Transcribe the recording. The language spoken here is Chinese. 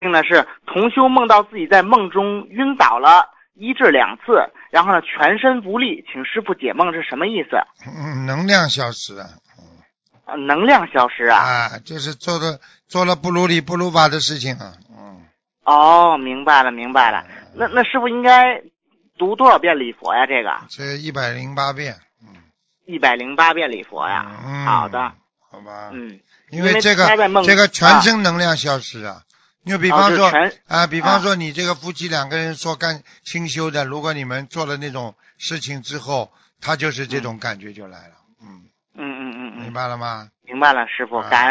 呢是同修梦到自己在梦中晕倒了1至2次，然后呢全身无力，请师傅解梦是什么意思？ 能量消失了。 能量消失啊？ 啊，就是做了不如理不如法的事情啊。 哦，明白了明白了。那师傅应该读多少遍礼佛呀？这个这108遍。 108遍礼佛呀。好的。 好吧。 因为这个全身能量消失啊。因为比方说比方说你这个夫妻2个人说干清修的，如果你们做了那种事情之后，他就是这种感觉就来了。明白了吗？ 明白了，师傅，感恩。